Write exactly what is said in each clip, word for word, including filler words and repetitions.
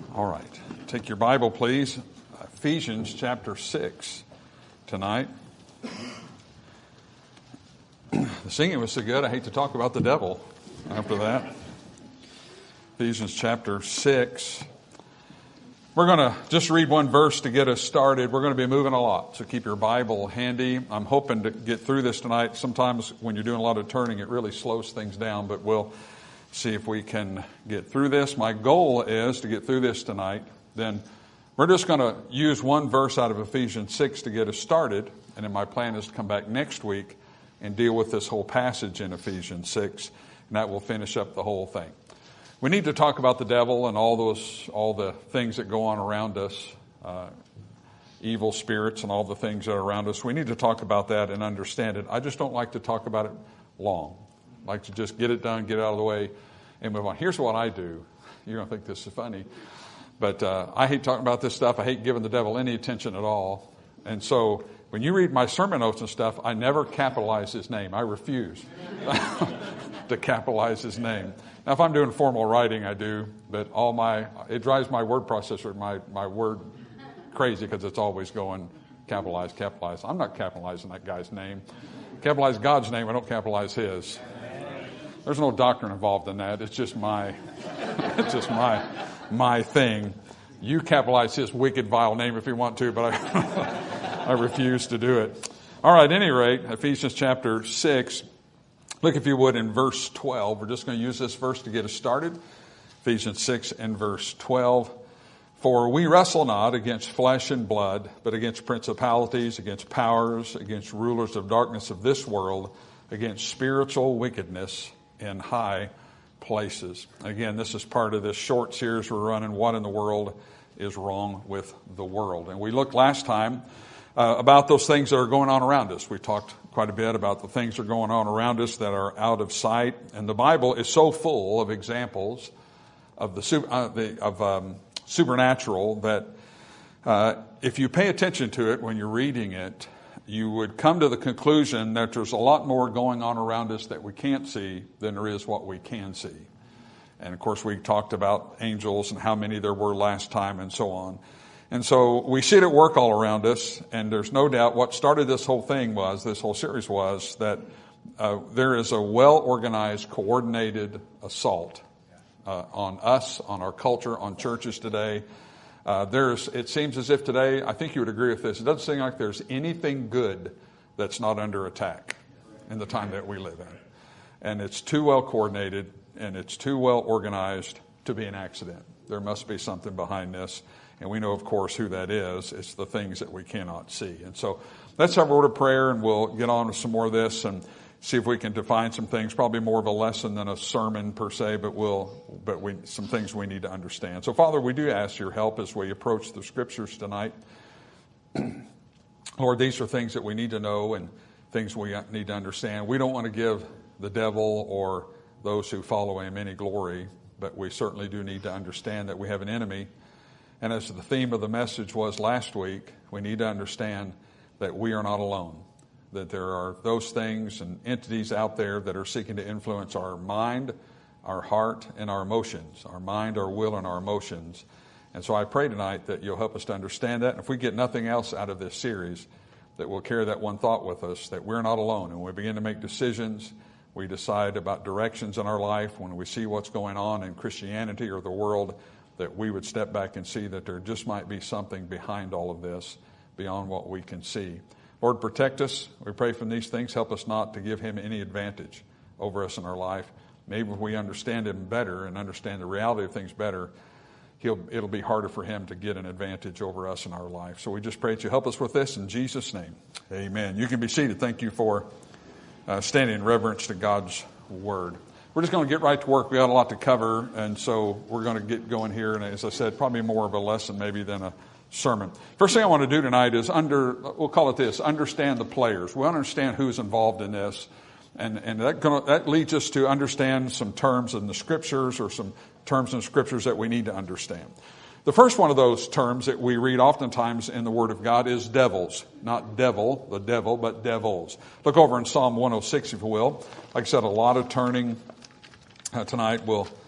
All right. Take your Bible, please. Ephesians chapter six tonight. The singing was so good, I hate to talk about the devil after that. Ephesians chapter six. We're going to just read one verse to get us started. We're going to be moving a lot, so keep your Bible handy. I'm hoping to get through this tonight. Sometimes when you're doing a lot of turning, it really slows things down, but we'll see if we can get through this. My goal is to get through this tonight. Then we're just going to use one verse out of Ephesians six to get us started, and then my plan is to come back next week and deal with this whole passage in Ephesians six, and that will finish up the whole thing. We need to talk about the devil and all those, all the things that go on around us, uh, evil spirits and all the things that are around us. We need to talk about that and understand it. I just don't like to talk about it long. I like to just get it done, get it out of the way, and move on. Here's what I do. You're going to think this is funny, but uh, I hate talking about this stuff. I hate giving the devil any attention at all. And so when you read my sermon notes and stuff, I never capitalize his name. I refuse to capitalize his name. Now, if I'm doing formal writing, I do, but all my, it drives my word processor, my, my word crazy because it's always going capitalize, capitalize. I'm not capitalizing that guy's name. Capitalize God's name, I don't capitalize his. There's no doctrine involved in that. It's just my, it's just my, my thing. You capitalize his wicked, vile name if you want to, but I, I refuse to do it. All right, at any rate, Ephesians chapter six. Look, if you would, in verse twelve. We're just going to use this verse to get us started. Ephesians six and verse twelve. For we wrestle not against flesh and blood, but against principalities, against powers, against rulers of darkness of this world, against spiritual wickedness in high places. Again, this is part of this short series we're running, What in the World is Wrong with the World? And we looked last time uh, about those things that are going on around us. We talked quite a bit about the things that are going on around us that are out of sight. And the Bible is so full of examples of the, uh, the of um, supernatural that uh, if you pay attention to it when you're reading it, you would come to the conclusion that there's a lot more going on around us that we can't see than there is what we can see. And of course, we talked about angels and how many there were last time and so on. And so we see it at work all around us, and there's no doubt what started this whole thing was, this whole series was, that uh, there is a well-organized, coordinated assault uh, on us, on our culture, on churches today. Uh, there's, it seems as if today, I think you would agree with this, it doesn't seem like there's anything good that's not under attack in the time that we live in. And it's too well coordinated and it's too well organized to be an accident. There must be something behind this. And we know, of course, who that is. It's the things that we cannot see. And so let's have a word of prayer, and we'll get on with some more of this and see if we can define some things, probably more of a lesson than a sermon per se, but we'll, but we, some things we need to understand. So, Father, we do ask your help as we approach the Scriptures tonight. Lord, these are things that we need to know and things we need to understand. We don't want to give the devil or those who follow him any glory, but we certainly do need to understand that we have an enemy. And as the theme of the message was last week, we need to understand that we are not alone, that there are those things and entities out there that are seeking to influence our mind, our heart, and our emotions, our mind, our will, and our emotions. And so I pray tonight that you'll help us to understand that. And if we get nothing else out of this series, that we'll carry that one thought with us, that we're not alone. And when we begin to make decisions, we decide about directions in our life, when we see what's going on in Christianity or the world, that we would step back and see that there just might be something behind all of this, beyond what we can see. Lord, protect us. We pray from these things. Help us not to give him any advantage over us in our life. Maybe if we understand him better and understand the reality of things better, he'll, it'll be harder for him to get an advantage over us in our life. So we just pray that you help us with this in Jesus' name. Amen. You can be seated. Thank you for uh, standing in reverence to God's word. We're just going to get right to work. We got a lot to cover, and so we're going to get going here. And as I said, probably more of a lesson maybe than a sermon. First thing I want to do tonight is under, we'll call it this, understand the players. We understand who's involved in this. And, and that, gonna, that leads us to understand some terms in the Scriptures or some terms in the Scriptures that we need to understand. The first one of those terms that we read oftentimes in the Word of God is devils. Not devil, the devil, but devils. Look over in Psalm one oh six, if you will. Like I said, a lot of turning uh, tonight. We'll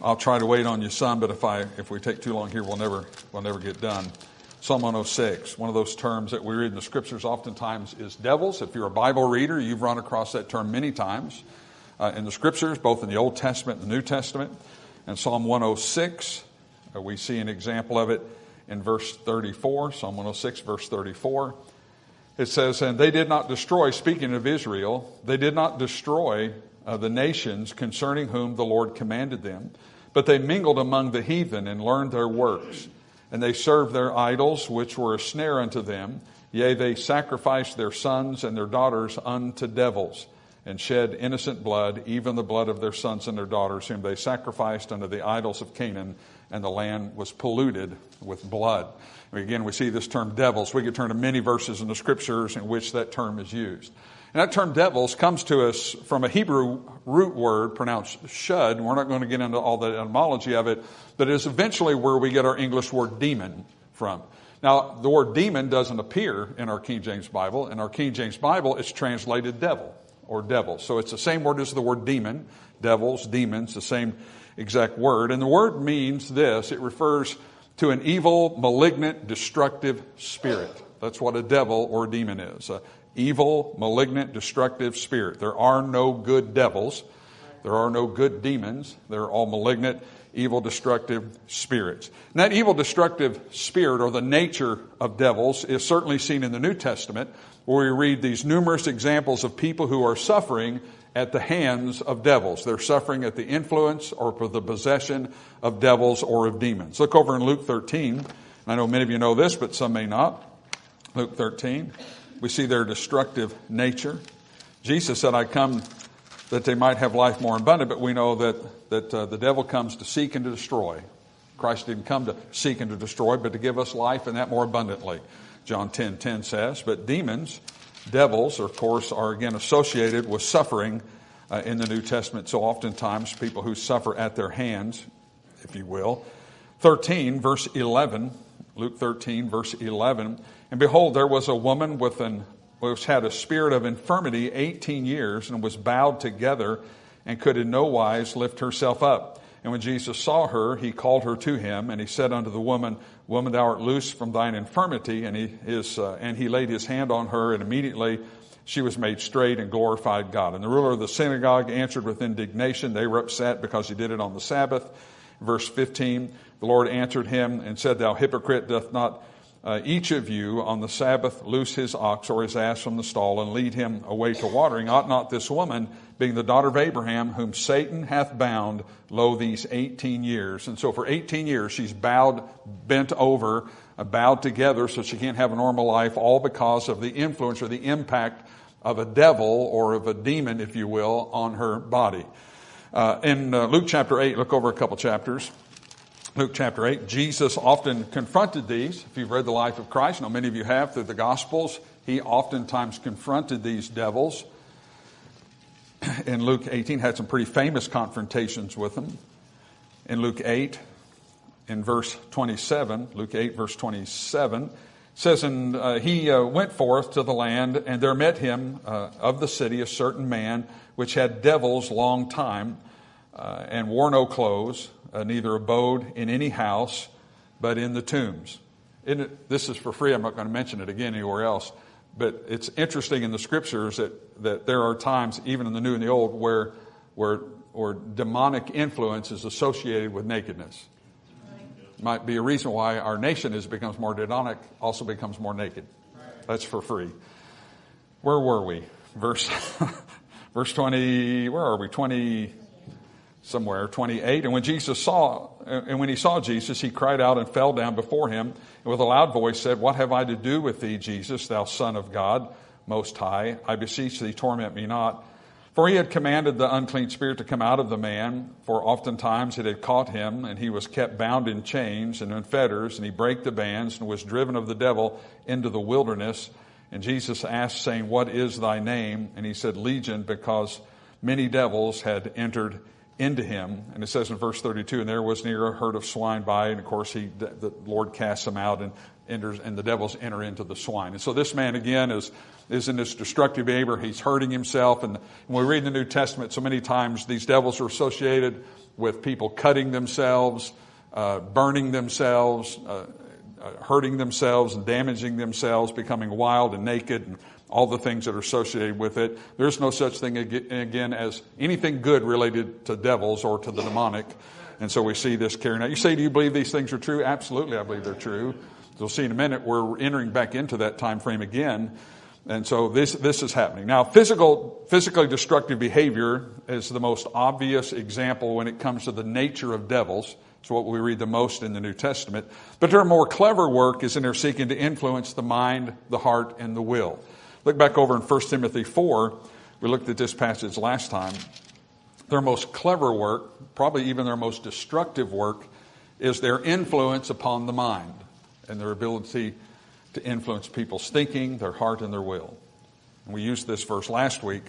I'll try to wait on you some, but if I if we take too long here, we'll never we'll never get done. Psalm one oh six, one of those terms that we read in the Scriptures oftentimes is devils. If you're a Bible reader, you've run across that term many times uh, in the Scriptures, both in the Old Testament and the New Testament. And Psalm one oh six, uh, we see an example of it in verse thirty-four, Psalm one oh six, verse thirty-four. It says, and they did not destroy, speaking of Israel, they did not destroy uh, the nations concerning whom the Lord commanded them, but they mingled among the heathen and learned their works. And they served their idols, which were a snare unto them. Yea, they sacrificed their sons and their daughters unto devils, and shed innocent blood, even the blood of their sons and their daughters, whom they sacrificed unto the idols of Canaan, and the land was polluted with blood. And again, we see this term devils. We could turn to many verses in the Scriptures in which that term is used. And that term devils comes to us from a Hebrew root word pronounced shud. We're not going to get into all the etymology of it, but it is eventually where we get our English word demon from. Now, the word demon doesn't appear in our King James Bible. In our King James Bible, it's translated devil or devil. So it's the same word as the word demon, devils, demons, the same exact word. And the word means this. It refers to an evil, malignant, destructive spirit. That's what a devil or a demon is. A evil, malignant, destructive spirit. There are no good devils. There are no good demons. They're all malignant, evil, destructive spirits. And that evil, destructive spirit, or the nature of devils, is certainly seen in the New Testament, where we read these numerous examples of people who are suffering at the hands of devils. They're suffering at the influence or for the possession of devils or of demons. Look over in Luke thirteen. I know many of you know this, but some may not. Luke thirteen. We see their destructive nature. Jesus said, I come that they might have life more abundant, but we know that, that uh, the devil comes to seek and to destroy. Christ didn't come to seek and to destroy, but to give us life and that more abundantly. John ten ten says, but demons, devils, of course, are again associated with suffering uh, in the New Testament. So oftentimes people who suffer at their hands, if you will. thirteen, verse eleven, Luke thirteen, verse eleven. And behold, there was a woman with an, which had a spirit of infirmity eighteen years, and was bowed together, and could in no wise lift herself up. And when Jesus saw her, he called her to him, and he said unto the woman, Woman, thou art loosed from thine infirmity. And he, his, uh, and he laid his hand on her, and immediately she was made straight and glorified God. And the ruler of the synagogue answered with indignation. They were upset because he did it on the Sabbath. Verse fifteen, the Lord answered him and said, Thou hypocrite, doth not uh, each of you on the Sabbath loose his ox or his ass from the stall and lead him away to watering? Ought not this woman, being the daughter of Abraham, whom Satan hath bound, lo, these eighteen years. And so for eighteen years, she's bowed, bent over, uh, bowed together so she can't have a normal life, all because of the influence or the impact of a devil or of a demon, if you will, on her body. Uh, in uh, Luke chapter eight, look over a couple chapters. Luke chapter eight, Jesus often confronted these. If you've read the life of Christ, I know many of you have through the Gospels, he oftentimes confronted these devils. In Luke eighteen, had some pretty famous confrontations with them. In Luke eight, in verse twenty-seven, Luke eight, verse twenty-seven, says, And uh, he uh, went forth to the land, and there met him uh, of the city a certain man, which had devils long time, uh, and wore no clothes, uh, neither abode in any house, but in the tombs. Isn't it, this is for free. I'm not going to mention it again anywhere else. But it's interesting in the Scriptures that, that there are times, even in the New and the Old, where, where, where demonic influence is associated with nakedness. Might be a reason why our nation is becomes more demonic, also becomes more naked. That's for free. Where were we? Verse verse twenty, where are we? twenty somewhere, twenty-eight. And when Jesus saw, and when he saw Jesus, he cried out and fell down before him, and with a loud voice said, What have I to do with thee, Jesus, thou Son of God Most High? I beseech thee, torment me not. For he had commanded the unclean spirit to come out of the man, for oftentimes it had caught him, and he was kept bound in chains and in fetters, and he brake the bands, and was driven of the devil into the wilderness. And Jesus asked, saying, What is thy name? And he said, Legion, because many devils had entered into him. And it says in verse thirty-two, and there was near a herd of swine by, and of course he, the Lord casts them out, and enters, and the devils enter into the swine. And so this man again is is in this destructive behavior. He's hurting himself. And when we read in the New Testament, so many times these devils are associated with people cutting themselves, uh, burning themselves, uh, uh, hurting themselves and damaging themselves, becoming wild and naked, and all the things that are associated with it. There's no such thing again as anything good related to devils or to the demonic. And so we see this carrying out. You say, do you believe these things are true? Absolutely, I believe they're true. You'll see in a minute we're entering back into that time frame again. And so this this is happening. Now, physical, physically destructive behavior is the most obvious example when it comes to the nature of devils. It's what we read the most in the New Testament. But their more clever work is in their seeking to influence the mind, the heart, and the will. Look back over in First Timothy four. We looked at this passage last time. Their most clever work, probably even their most destructive work, is their influence upon the mind and their ability to influence people's thinking, their heart, and their will. And we used this verse last week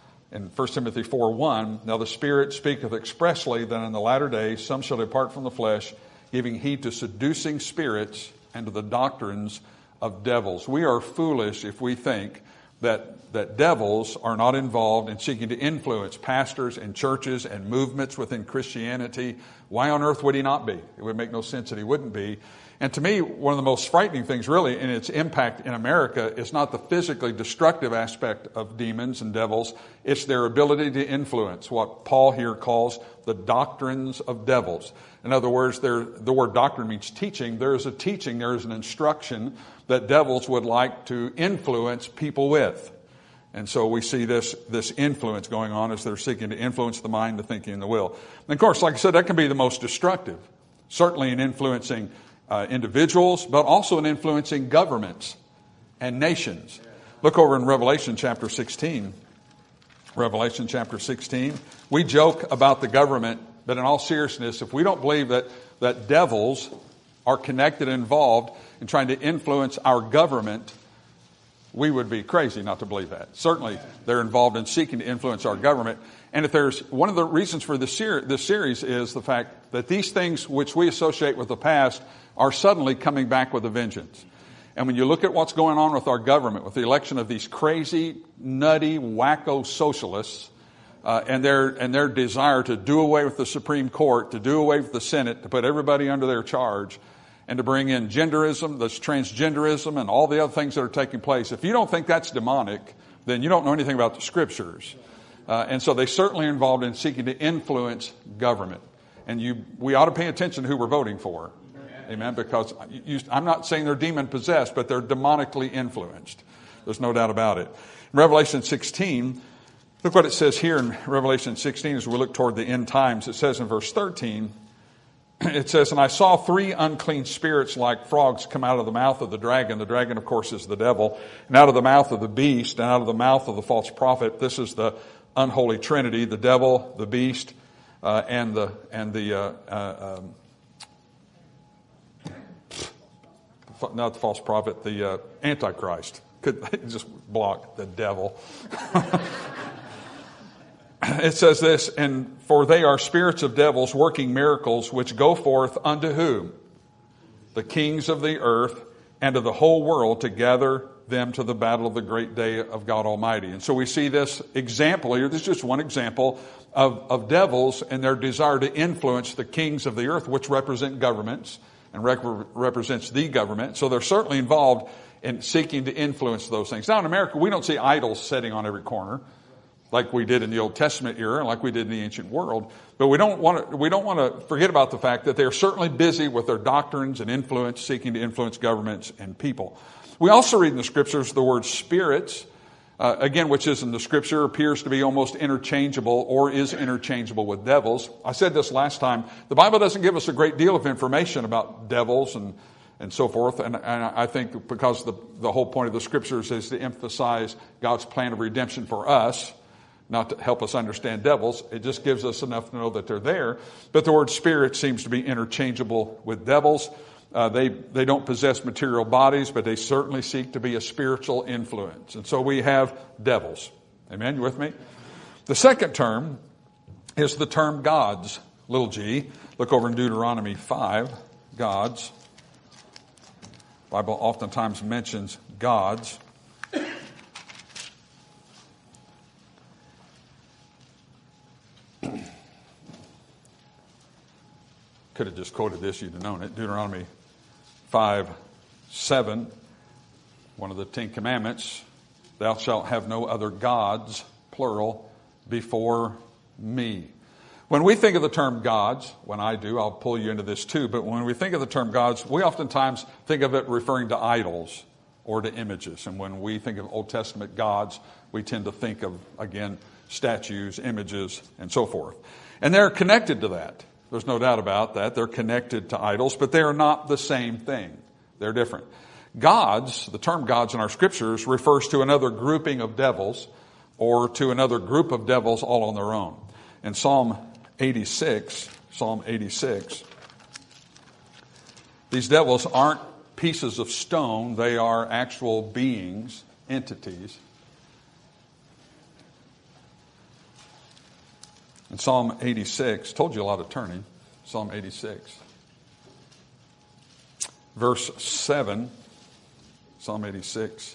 in First Timothy four one. Now the Spirit speaketh expressly that in the latter days some shall depart from the flesh, giving heed to seducing spirits and to the doctrines of devils. We are foolish if we think that, that devils are not involved in seeking to influence pastors and churches and movements within Christianity. Why on earth would he not be? It would make no sense that he wouldn't be. And to me, one of the most frightening things really in its impact in America is not the physically destructive aspect of demons and devils. It's their ability to influence what Paul here calls the doctrines of devils. In other words, there, the word doctrine means teaching. There is a teaching, there is an instruction that devils would like to influence people with. And so we see this, this influence going on as they're seeking to influence the mind, the thinking, and the will. And of course, like I said, that can be the most destructive, certainly in influencing uh, individuals, but also in influencing governments and nations. Look over in Revelation chapter sixteen. Revelation chapter sixteen. We joke about the government, but in all seriousness, if we don't believe that, that devils are connected and involved in trying to influence our government, we would be crazy not to believe that. Certainly, they're involved in seeking to influence our government. And if there's one of the reasons for this, ser- this series is the fact that these things which we associate with the past are suddenly coming back with a vengeance. And when you look at what's going on with our government, with the election of these crazy, nutty, wacko socialists, uh, and their and their desire to do away with the Supreme Court, to do away with the Senate, to put everybody under their charge, and to bring in genderism, this transgenderism, and all the other things that are taking place. If you don't think that's demonic, then you don't know anything about the Scriptures. Uh, and so they certainly are involved in seeking to influence government. And you, we ought to pay attention to who we're voting for. Amen. Because you, I'm not saying they're demon-possessed, but they're demonically influenced. There's no doubt about it. In Revelation sixteen, look what it says here in Revelation sixteen as we look toward the end times. It says in verse thirteen, it says, and I saw three unclean spirits like frogs come out of the mouth of the dragon. The dragon, of course, is the devil. And out of the mouth of the beast, and out of the mouth of the false prophet. This is the unholy trinity, the devil, the beast, uh, and the and the uh, uh, um, not the false prophet, the uh, Antichrist. Could just block the devil. It says this, and for they are spirits of devils working miracles, which go forth unto whom? The kings of the earth and of the whole world, to gather them to the battle of the great day of God Almighty. And so we see this example here. This is just one example of, of devils and their desire to influence the kings of the earth, which represent governments and rep- represents the government. So they're certainly involved in seeking to influence those things. Now in America, we don't see idols sitting on every corner like we did in the Old Testament era and like we did in the ancient world. But we don't want to, we don't want to forget about the fact that they're certainly busy with their doctrines and influence, seeking to influence governments and people. We also read in the Scriptures the word spirits, uh, again, which is in the Scripture, appears to be almost interchangeable or is interchangeable with devils. I said this last time. The Bible doesn't give us a great deal of information about devils and and so forth. And, and I think because the, the whole point of the Scriptures is to emphasize God's plan of redemption for us, not to help us understand devils. It just gives us enough to know that they're there. But the word spirit seems to be interchangeable with devils. Uh, they, they don't possess material bodies, but they certainly seek to be a spiritual influence. And so we have devils. Amen? You with me? The second term is the term gods, little g. Look over in Deuteronomy five, gods. The Bible oftentimes mentions gods. Could have just quoted this, you'd have known it. Deuteronomy five, seven, one of the Ten Commandments. Thou shalt have no other gods, plural, before me. When we think of the term gods, when I do, I'll pull you into this too, but when we think of the term gods, we oftentimes think of it referring to idols or to images. And when we think of Old Testament gods, we tend to think of, again, statues, images, and so forth. And they're connected to that. There's no doubt about that. They're connected to idols, but they are not the same thing. They're different. Gods, the term gods in our scriptures, refers to another grouping of devils or to another group of devils all on their own. In Psalm eighty-six, Psalm eighty-six, these devils aren't pieces of stone. They are actual beings, entities. In Psalm eighty-six, told you a lot of turning, Psalm eighty-six, verse seven, Psalm eighty-six.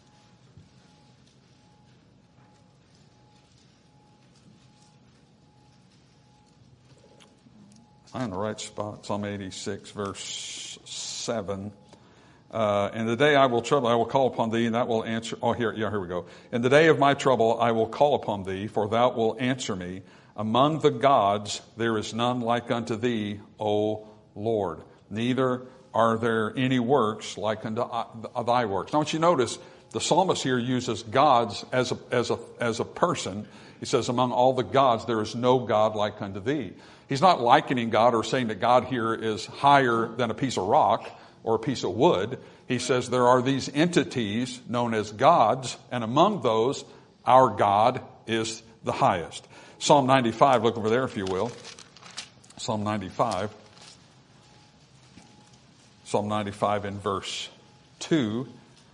I'm in the right spot, Psalm eighty-six, verse seven. Uh, in the day I will trouble, I will call upon thee, and that will answer. Oh, here, yeah, here we go. In the day of my trouble, I will call upon thee, for thou wilt answer me. Among the gods, there is none like unto thee, O Lord. Neither are there any works like unto thy works. Now, I want you to notice the psalmist here uses gods as a, as a, as a person. He says, among all the gods, there is no God like unto thee. He's not likening God or saying that God here is higher than a piece of rock or a piece of wood. He says there are these entities known as gods, and among those, our God is the highest. Psalm ninety-five, look over there if you will. Psalm ninety-five. Psalm ninety-five in verse two.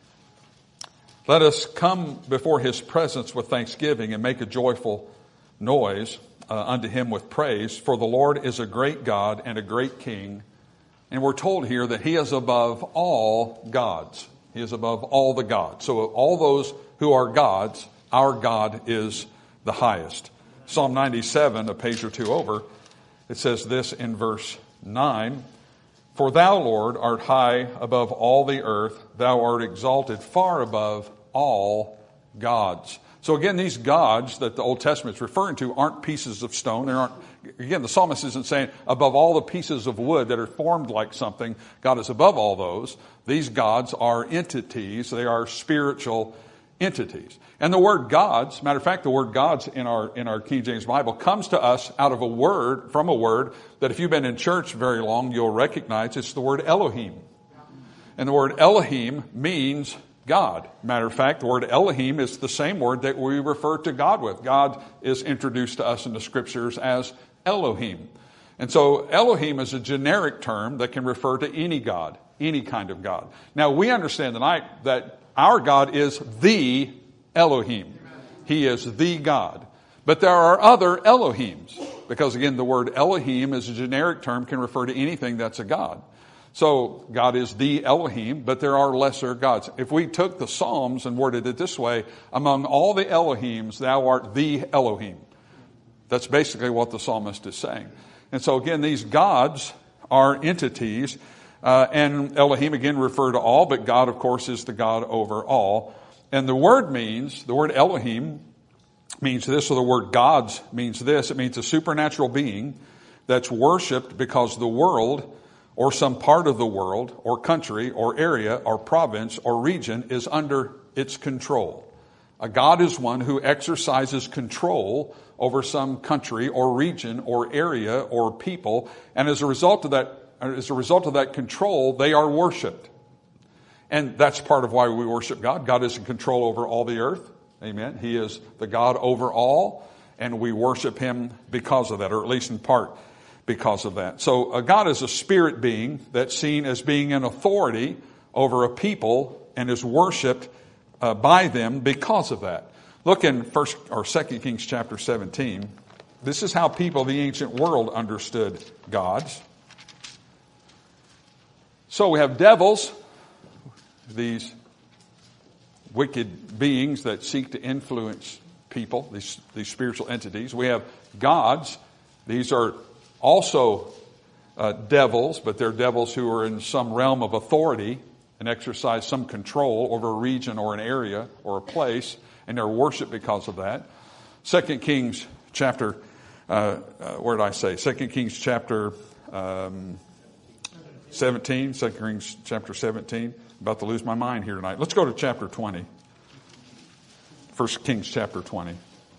Let us come before his presence with thanksgiving and make a joyful noise uh, unto him with praise. For the Lord is a great God and a great King. And we're told here that he is above all gods. He is above all the gods. So of all those who are gods, our God is the highest. Psalm ninety-seven, a page or two over, it says this in verse nine. For thou, Lord, art high above all the earth. Thou art exalted far above all gods. So again, these gods that the Old Testament is referring to aren't pieces of stone. They aren't, again, the psalmist isn't saying above all the pieces of wood that are formed like something, God is above all those. These gods are entities. They are spiritual entities. And the word gods, matter of fact, the word gods in our in our King James Bible comes to us out of a word, from a word that if you've been in church very long, you'll recognize. It's the word Elohim. And the word Elohim means God. Matter of fact, the word Elohim is the same word that we refer to God with. God is introduced to us in the scriptures as Elohim. And so Elohim is a generic term that can refer to any God, any kind of God. Now we understand tonight that our God is the Elohim. He is the God. But there are other Elohims. Because again, the word Elohim is a generic term, can refer to anything that's a God. So God is the Elohim, but there are lesser gods. If we took the Psalms and worded it this way, among all the Elohims, thou art the Elohim. That's basically what the psalmist is saying. And so again, these gods are entities. Uh, and Elohim again refer to all, but God, of course, is the God over all. And the word means, the word Elohim means this, or the word gods means this. It means a supernatural being that's worshipped because the world, or some part of the world, or country, or area, or province, or region is under its control. A God is one who exercises control over some country, or region, or area, or people, and as a result of that As a result of that control, they are worshipped. And that's part of why we worship God. God is in control over all the earth. Amen. He is the God over all, and we worship him because of that, or at least in part because of that. So uh, God is a spirit being that's seen as being in authority over a people and is worshipped uh, by them because of that. Look in First or Second Kings chapter seventeen. This is how people of the ancient world understood gods. So we have devils, these wicked beings that seek to influence people, these, these spiritual entities. We have gods. These are also uh, devils, but they're devils who are in some realm of authority and exercise some control over a region or an area or a place, and they're worshipped because of that. Second Kings chapter, uh, uh, where did I say? Second Kings chapter um, seventeen. Second Kings chapter seventeen. About to lose my mind here tonight. Let's go to chapter twenty. First Kings chapter twenty.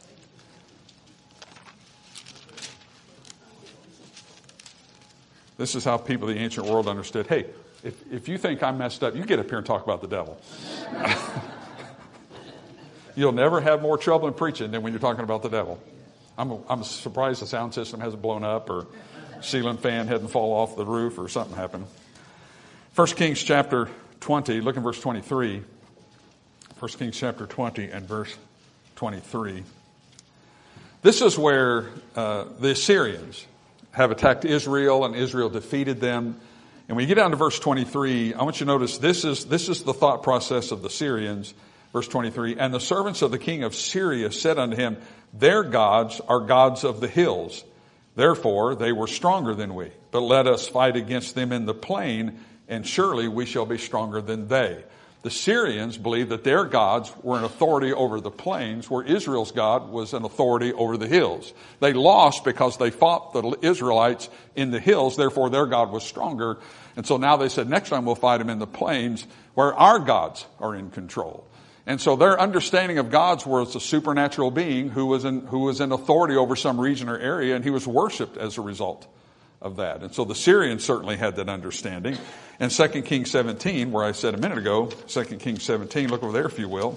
This is how people of the ancient world understood. Hey, if, if you think I'm messed up, you get up here and talk about the devil. You'll never have more trouble in preaching than when you're talking about the devil. I'm, I'm surprised the sound system hasn't blown up or ceiling fan hadn't fallen off the roof or something happened. First Kings chapter twenty, look in verse twenty-three. First Kings chapter twenty and verse twenty-three. This is where uh, the Assyrians have attacked Israel, and Israel defeated them. And when you get down to verse twenty-three, I want you to notice this is this is the thought process of the Syrians. Verse twenty-three, and the servants of the king of Syria said unto him, their gods are gods of the hills. Therefore they were stronger than we. But let us fight against them in the plain, and surely we shall be stronger than they. The Syrians believed that their gods were an authority over the plains, where Israel's God was an authority over the hills. They lost because they fought the Israelites in the hills, therefore their God was stronger. And so now they said, next time we'll fight them in the plains, where our gods are in control. And so their understanding of gods was a supernatural being who was in, who was in authority over some region or area, and he was worshipped as a result of that. And so the Syrians certainly had that understanding. In Second Kings seventeen, where I said a minute ago, Second Kings seventeen, look over there if you will.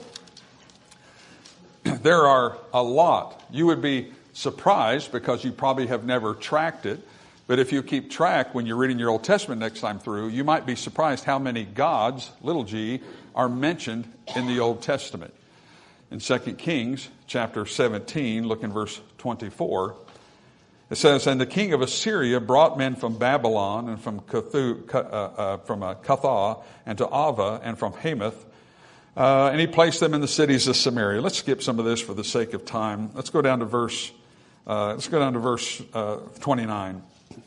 There are a lot. You would be surprised because you probably have never tracked it. But if you keep track when you're reading your Old Testament next time through, you might be surprised how many gods, little g, are mentioned in the Old Testament. In Second Kings chapter seventeen, look in verse twenty-four. It says, and the king of Assyria brought men from Babylon and from Cuthu, uh, uh, from uh, Cuthah and to Ava and from Hamath, uh, and he placed them in the cities of Samaria. Let's skip some of this for the sake of time. Let's go down to verse. Uh, let's go down to verse uh, twenty-nine.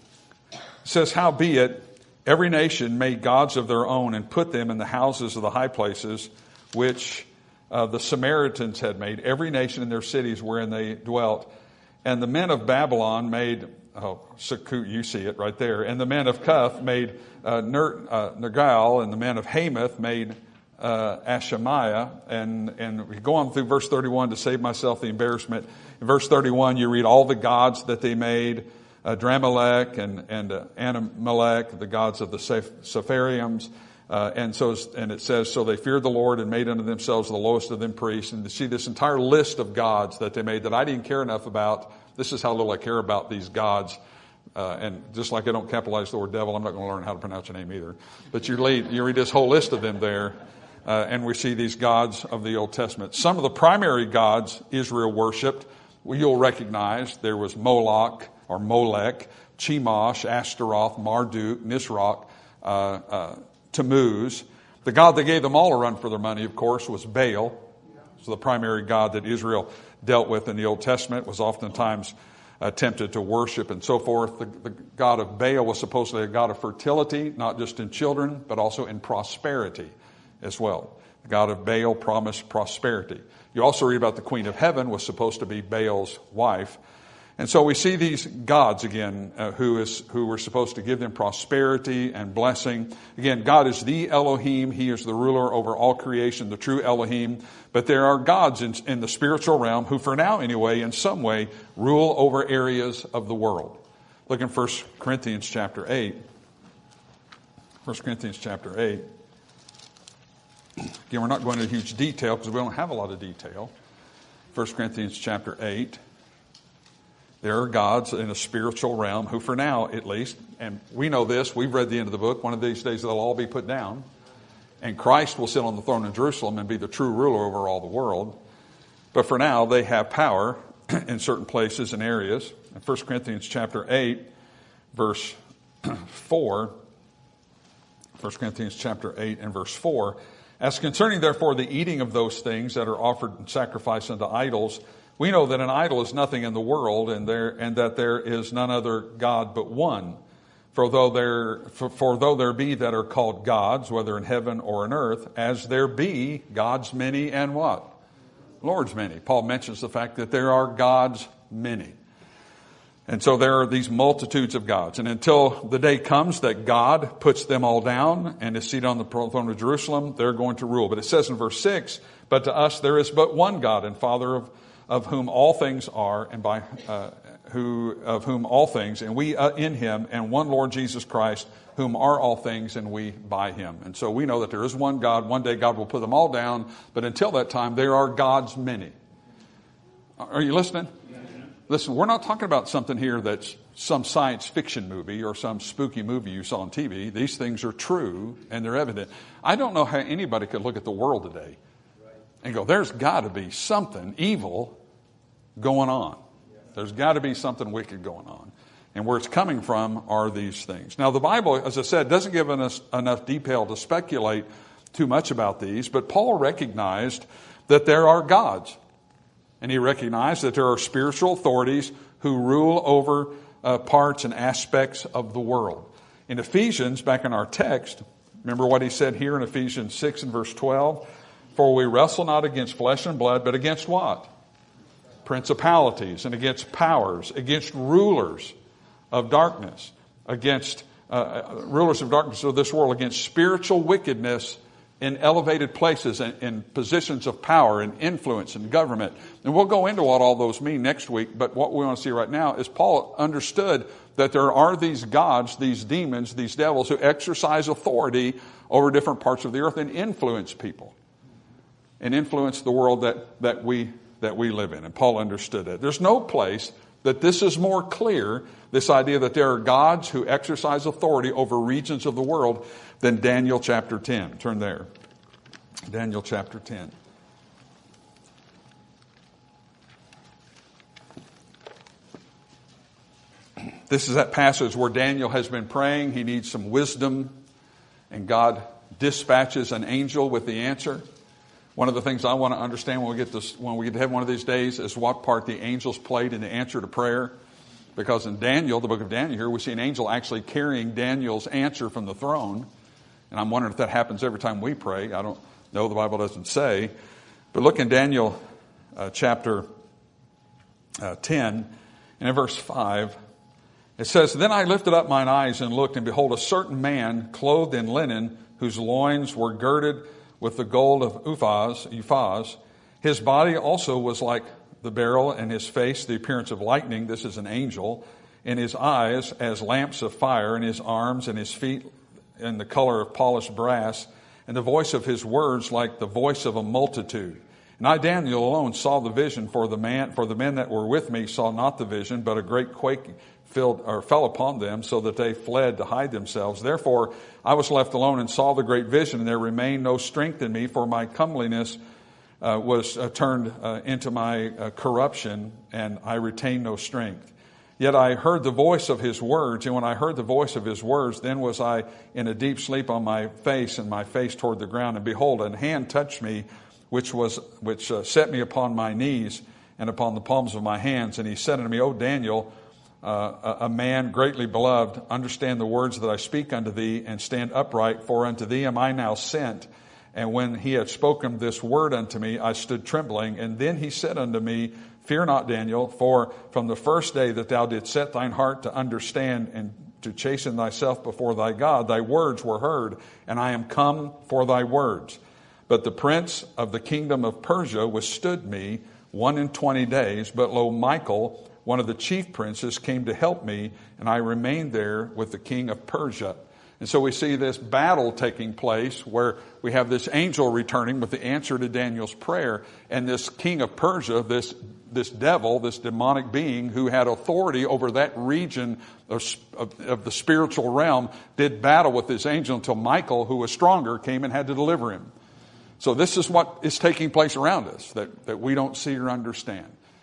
It says, howbeit every nation made gods of their own and put them in the houses of the high places which uh, the Samaritans had made. Every nation in their cities wherein they dwelt. And the men of Babylon made, oh, Sukkot, you see it right there. And the men of Cuth made uh, Ner, uh, Nergal, and the men of Hamath made uh, Ashamiah. And, and we go on through verse thirty-one to save myself the embarrassment. In verse thirty-one, you read all the gods that they made, uh, Dramelech and, and uh, Anamelech, the gods of the Sepharims. Uh, and so, and it says, so they feared the Lord and made unto themselves the lowest of them priests. And to see this entire list of gods that they made that I didn't care enough about. This is how little I care about these gods. Uh, and just like I don't capitalize the word devil, I'm not going to learn how to pronounce your name either. But you read, you read this whole list of them there, uh, and we see these gods of the Old Testament. Some of the primary gods Israel worshipped, well, you'll recognize. There was Moloch or Molech, Chemosh, Ashtaroth, Marduk, Nisroch, uh, uh, Tammuz. The god that gave them all a run for their money, of course, was Baal. So the primary god that Israel dealt with in the Old Testament was oftentimes attempted to worship and so forth. The, the god of Baal was supposedly a god of fertility, not just in children, but also in prosperity as well. The god of Baal promised prosperity. You also read about the queen of heaven was supposed to be Baal's wife. And so we see these gods again, uh, who is who were supposed to give them prosperity and blessing. Again, God is the Elohim. He is the ruler over all creation, the true Elohim. But there are gods in, in the spiritual realm who, for now anyway, in some way, rule over areas of the world. Look in First Corinthians chapter eight. First Corinthians chapter eight. Again, we're not going into huge detail because we don't have a lot of detail. First Corinthians chapter eight. There are gods in a spiritual realm who, for now at least, and we know this, we've read the end of the book, one of these days they'll all be put down. And Christ will sit on the throne in Jerusalem and be the true ruler over all the world. But for now, they have power in certain places and areas. In First Corinthians chapter eight, verse four, First Corinthians chapter eight and verse four, as concerning therefore the eating of those things that are offered in sacrifice unto idols, we know that an idol is nothing in the world, and there and that there is none other God but one. For though there for, for though there be that are called gods, whether in heaven or in earth, as there be gods many and what? Lords many. Paul mentions the fact that there are gods many. And so there are these multitudes of gods. And until the day comes that God puts them all down and is seated on the throne of Jerusalem, they're going to rule. But it says in verse six, but to us there is but one God and Father of, of whom all things are, and by uh, who of whom all things, and we uh, in him, and one Lord Jesus Christ, whom are all things, and we by him. And so we know that there is one God. One day God will put them all down, but until that time there are gods many. Are you listening? Listen, we're not talking about something here that's some science fiction movie or some spooky movie you saw on T V. These things are true and they're evident. I don't know how anybody could look at the world today and go, there's got to be something evil going on. There's got to be something wicked going on. And where it's coming from are these things. Now, the Bible, as I said, doesn't give us enough detail to speculate too much about these, but Paul recognized that there are gods. And he recognized that there are spiritual authorities who rule over uh, parts and aspects of the world. In Ephesians, back in our text, remember what he said here in Ephesians six and verse twelve? For we wrestle not against flesh and blood, but against what? Principalities, and against powers, against rulers of darkness, against uh, rulers of darkness of this world, against spiritual wickedness in elevated places and in positions of power and influence and government. And we'll go into what all those mean next week, but what we want to see right now is Paul understood that there are these gods, these demons, these devils who exercise authority over different parts of the earth and influence people and influence the world that, that we that we live in. And Paul understood it. There's no place that this is more clear, this idea that there are gods who exercise authority over regions of the world, than Daniel chapter ten. Turn there. Daniel chapter ten. This is that passage where Daniel has been praying. He needs some wisdom, and God dispatches an angel with the answer. One of the things I want to understand when we get this, when we get to have one of these days, is what part the angels played in the answer to prayer. Because in Daniel, the book of Daniel here, we see an angel actually carrying Daniel's answer from the throne. And I'm wondering if that happens every time we pray. I don't know. The Bible doesn't say. But look in Daniel uh, chapter uh, ten, and in verse five, it says, Then I lifted up mine eyes and looked, and behold, a certain man clothed in linen, whose loins were girded with the gold of Uphaz, Uphaz. His body also was like the beryl, and his face the appearance of lightning. This is an angel. And his eyes as lamps of fire, and his arms and his feet in the color of polished brass, and the voice of his words like the voice of a multitude. And I, Daniel, alone saw the vision, for the man, for the men that were with me saw not the vision, but a great quake filled or fell upon them, so that they fled to hide themselves. Therefore I was left alone and saw the great vision, and there remained no strength in me, for my comeliness uh, was uh, turned uh, into my uh, corruption, and I retained no strength. Yet I heard the voice of his words, and when I heard the voice of his words, then was I in a deep sleep on my face, and my face toward the ground. And behold, a hand touched me, which was which uh, set me upon my knees and upon the palms of my hands. And he said unto me, O Daniel, uh, a, a man greatly beloved, understand the words that I speak unto thee, and stand upright, for unto thee am I now sent. And when he had spoken this word unto me, I stood trembling. And then he said unto me, Fear not, Daniel, for from the first day that thou didst set thine heart to understand and to chasten thyself before thy God, thy words were heard, and I am come for thy words. But the prince of the kingdom of Persia withstood me one and twenty days. But lo, Michael, one of the chief princes, came to help me, and I remained there with the king of Persia. And so we see this battle taking place where we have this angel returning with the answer to Daniel's prayer, and this king of Persia, this this devil, this demonic being who had authority over that region of, of, of the spiritual realm, did battle with this angel until Michael, who was stronger, came and had to deliver him. So this is what is taking place around us that, that we don't see or understand.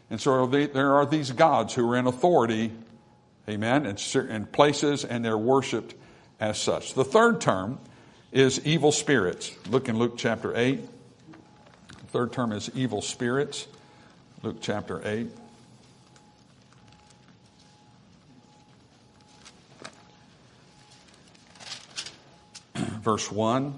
And so they, there are these gods who are in authority, amen, in, in places, and they're worshipped as such. The third term is evil spirits. Look in Luke chapter eight. The third term is evil spirits. Luke chapter eight. Verse one.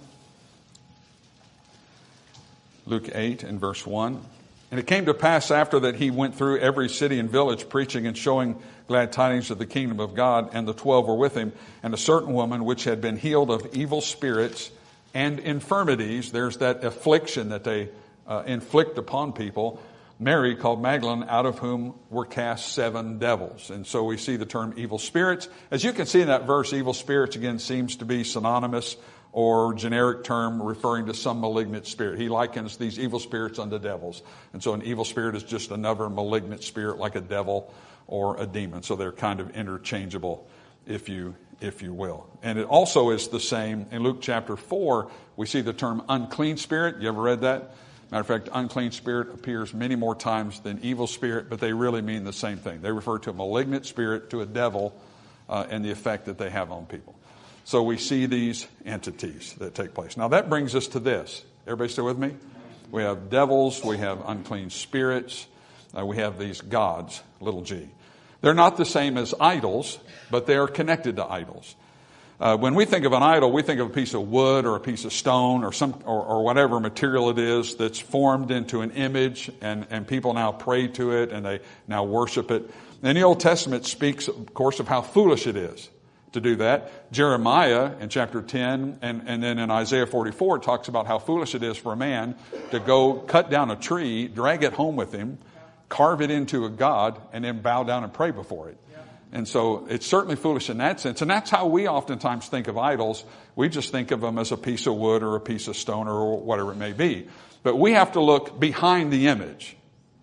Luke eight and verse one. And it came to pass after that he went through every city and village preaching and showing glad tidings of the kingdom of God, and the twelve were with him, and a certain woman which had been healed of evil spirits and infirmities. There's that affliction that they uh, inflict upon people. Mary, called Magdalene, out of whom were cast seven devils. And so we see the term evil spirits. As you can see in that verse, evil spirits again seems to be synonymous or generic term referring to some malignant spirit. He likens these evil spirits unto devils. And so an evil spirit is just another malignant spirit like a devil or a demon. So they're kind of interchangeable, if you if you will. And it also is the same in Luke chapter four. We see the term unclean spirit. You ever read that? Matter of fact, unclean spirit appears many more times than evil spirit, but they really mean the same thing. They refer to a malignant spirit, to a devil, uh, and the effect that they have on people. So we see these entities that take place. Now that brings us to this. Everybody still with me? We have devils, we have unclean spirits, uh, we have these gods, little g. They're not the same as idols, but they are connected to idols. Uh, when we think of an idol, we think of a piece of wood or a piece of stone or some or, or whatever material it is that's formed into an image, and, and people now pray to it and they now worship it. And the Old Testament speaks, of course, of how foolish it is to do that. Jeremiah in chapter ten and, and then in Isaiah forty-four talks about how foolish it is for a man to go cut down a tree, drag it home with him, carve it into a god, and then bow down and pray before it. And so it's certainly foolish in that sense. And that's how we oftentimes think of idols. We just think of them as a piece of wood or a piece of stone or whatever it may be. But we have to look behind the image.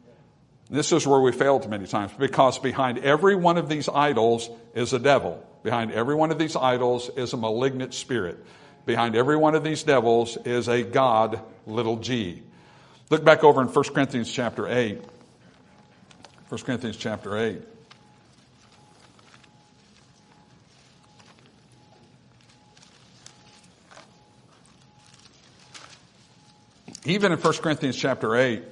This is where we failed many times, because behind every one of these idols is a devil. Behind every one of these idols is a malignant spirit. Behind every one of these devils is a god, little g. Look back over in First Corinthians chapter eight. First Corinthians chapter eight. Even in First Corinthians chapter eight,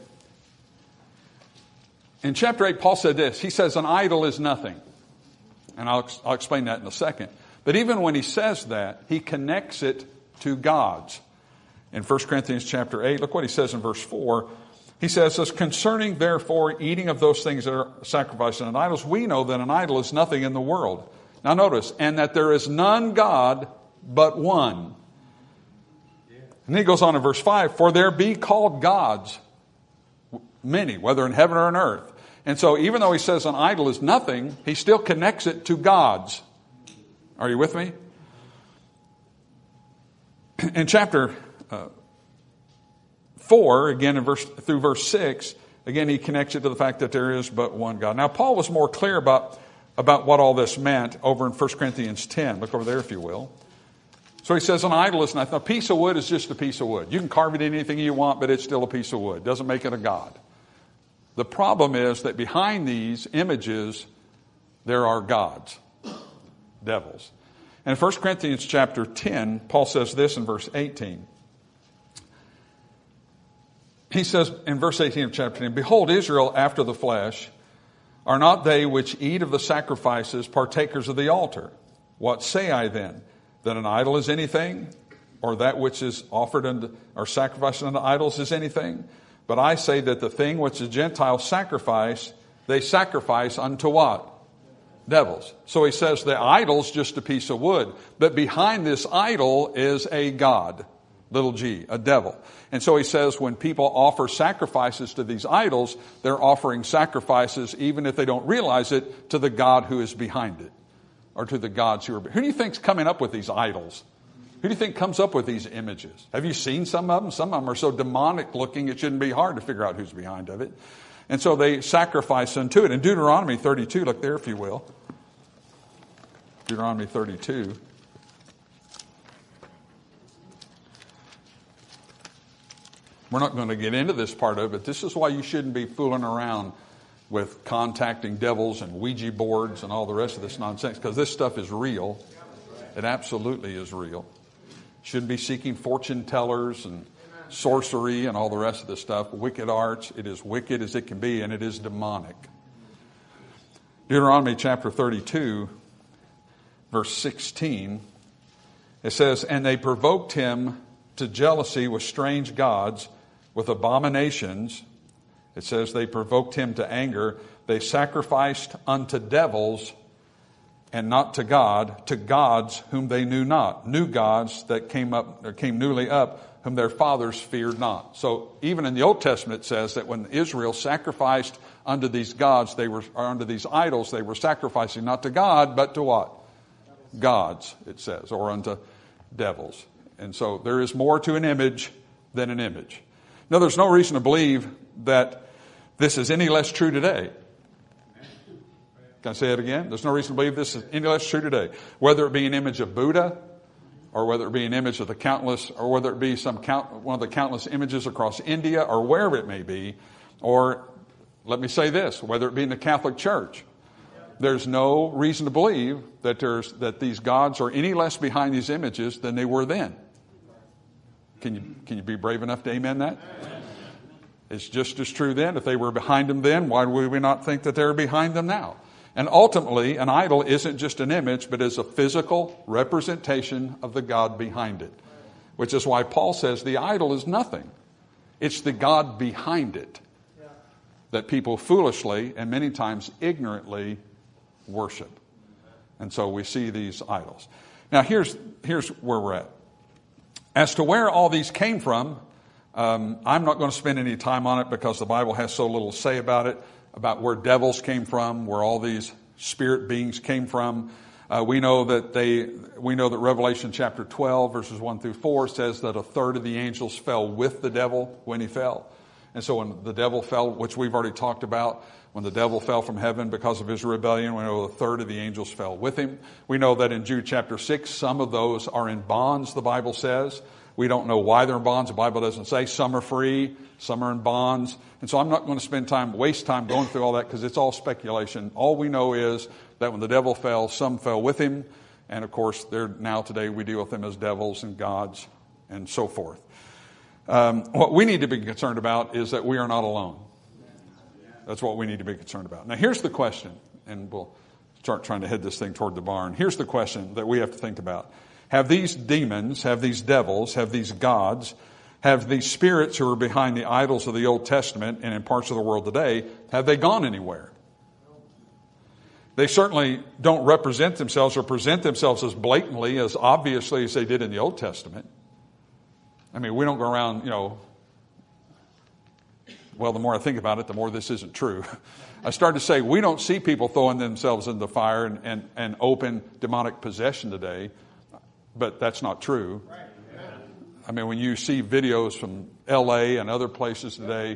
in chapter eight, Paul said this. He says, an idol is nothing. And I'll, I'll explain that in a second. But even when he says that, he connects it to gods. In First Corinthians chapter eight, look what he says in verse four. He says, as concerning, therefore, eating of those things that are sacrificed unto idols, we know that an idol is nothing in the world. Now notice, and that there is none God but one. And then he goes on in verse five, for there be called gods, many, whether in heaven or on earth. And so even though he says an idol is nothing, he still connects it to gods. Are you with me? In chapter uh, four, again in verse through verse six, again he connects it to the fact that there is but one God. Now Paul was more clear about, about what all this meant over in First Corinthians ten. Look over there if you will. So he says an idol is nothing. A piece of wood is just a piece of wood. You can carve it in anything you want, but it's still a piece of wood. Doesn't make it a god. The problem is that behind these images, there are gods, devils. And in First Corinthians chapter ten, Paul says this in verse eighteen. He says in verse eighteen of chapter ten, behold, Israel after the flesh, are not they which eat of the sacrifices partakers of the altar? What say I then? That an idol is anything, or that which is offered unto, or sacrificed unto idols is anything? But I say that the thing which the Gentiles sacrifice, they sacrifice unto what? Devils. So he says the idol's just a piece of wood. But behind this idol is a god, little g, a devil. And so he says when people offer sacrifices to these idols, they're offering sacrifices, even if they don't realize it, to the God who is behind it. Or to the gods who are... Who do you think's coming up with these idols? Who do you think comes up with these images? Have you seen some of them? Some of them are so demonic looking, it shouldn't be hard to figure out who's behind of it. And so they sacrifice unto it. In Deuteronomy thirty-two, look there if you will. Deuteronomy thirty-two. We're not going to get into this part of it, but this is why you shouldn't be fooling around with contacting devils and Ouija boards and all the rest of this nonsense, because this stuff is real. It absolutely is real. Shouldn't be seeking fortune tellers and sorcery and all the rest of this stuff. Wicked arts. It is wicked as it can be, and it is demonic. Deuteronomy chapter thirty-two, verse sixteen, it says, "And they provoked him to jealousy with strange gods, with abominations." It says they provoked him to anger. They sacrificed unto devils and not to God, to gods whom they knew not. New gods that came up, or came newly up, whom their fathers feared not. So even in the Old Testament it says that when Israel sacrificed unto these gods, they were, or unto these idols, they were sacrificing not to God, but to what? Gods, it says, or unto devils. And so there is more to an image than an image. Now, there's no reason to believe that this is any less true today. Can I say it again? There's no reason to believe this is any less true today. Whether it be an image of Buddha, or whether it be an image of the countless, or whether it be some count, one of the countless images across India, or wherever it may be, or let me say this, whether it be in the Catholic Church, there's no reason to believe that there's that these gods are any less behind these images than they were then. Can you can you be brave enough to amen that? It's just as true then. If they were behind them then, why would we not think that they're behind them now? And ultimately, an idol isn't just an image, but is a physical representation of the God behind it. Which is why Paul says the idol is nothing. It's the God behind it that people foolishly and many times ignorantly worship. And so we see these idols. Now here's here's where we're at. As to where all these came from, um, I'm not going to spend any time on it because the Bible has so little to say about it, about where devils came from, where all these spirit beings came from. Uh, we know that they, we know that Revelation chapter twelve, verses one through four says that a third of the angels fell with the devil when he fell. And so when the devil fell, which we've already talked about, when the devil fell from heaven because of his rebellion, we know a third of the angels fell with him. We know that in Jude chapter six, some of those are in bonds, the Bible says. We don't know why they're in bonds. The Bible doesn't say. Some are free, some are in bonds. And so I'm not going to spend time, waste time going through all that because it's all speculation. All we know is that when the devil fell, some fell with him. And of course, they're now today we deal with them as devils and gods and so forth. Um, what we need to be concerned about is that we are not alone. That's what we need to be concerned about. Now, here's the question, and we'll start trying to head this thing toward the barn. Here's the question that we have to think about. Have these demons, have these devils, have these gods, have these spirits who are behind the idols of the Old Testament and in parts of the world today, have they gone anywhere? They certainly don't represent themselves or present themselves as blatantly, as obviously as they did in the Old Testament. I mean, we don't go around, you know, well, the more I think about it, the more this isn't true. I started to say, we don't see people throwing themselves in the fire and, and, and open demonic possession today, but that's not true. I mean, when you see videos from L A and other places today,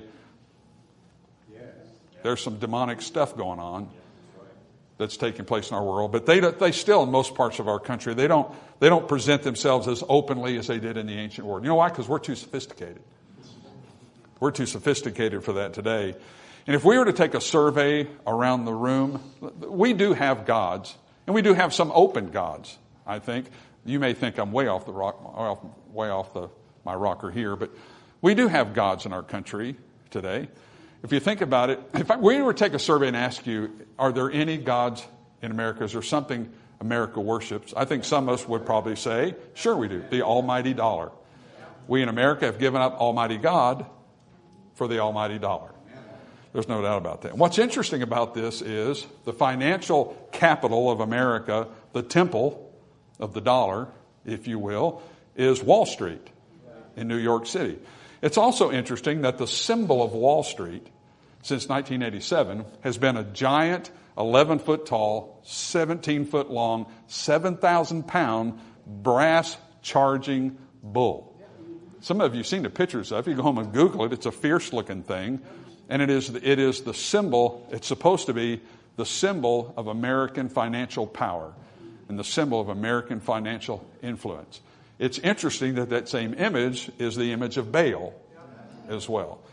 there's some demonic stuff going on that's taking place in our world. But they they still, in most parts of our country, they don't they don't present themselves as openly as they did in the ancient world. You know why? Because we're too sophisticated. We're too sophisticated for that today. And if we were to take a survey around the room, we do have gods, and we do have some open gods, I think. You may think I'm way off the rock, way off the my rocker here, but we do have gods in our country today. If you think about it, if we were to take a survey and ask you, are there any gods in America? Is there something America worships? I think some of us would probably say, sure we do, the almighty dollar. We in America have given up almighty God for the almighty dollar. There's no doubt about that. And what's interesting about this is the financial capital of America, the temple of the dollar, if you will, is Wall Street in New York City. It's also interesting that the symbol of Wall Street since nineteen eighty-seven has been a giant eleven foot tall, seventeen foot long, seven thousand pound brass charging bull. Some of you have seen the pictures of it. You go home and Google it. It's a fierce looking thing. And it is, it is the symbol, it's supposed to be the symbol of American financial power and the symbol of American financial influence. It's interesting that that same image is the image of Baal as well.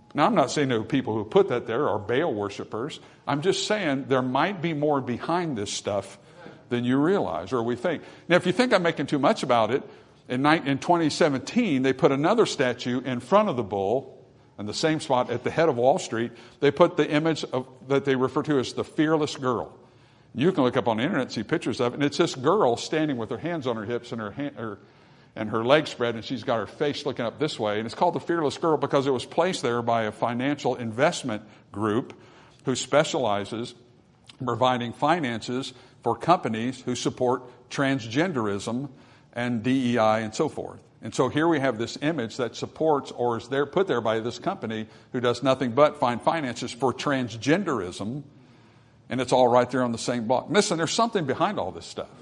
Now, I'm not saying the people who put that there are Baal worshipers. I'm just saying there might be more behind this stuff than you realize or we think. Now, if you think I'm making too much about it, in twenty seventeen, they put another statue in front of the bull in the same spot at the head of Wall Street. They put the image of, that they refer to as the fearless girl. You can look up on the internet and see pictures of it, and it's this girl standing with her hands on her hips and her, hand, her and her legs spread, and she's got her face looking up this way. And it's called the Fearless Girl because it was placed there by a financial investment group who specializes in providing finances for companies who support transgenderism and D E I and so forth. And so here we have this image that supports or is there put there by this company who does nothing but find finances for transgenderism, and it's all right there on the same block. Listen, there's something behind all this stuff.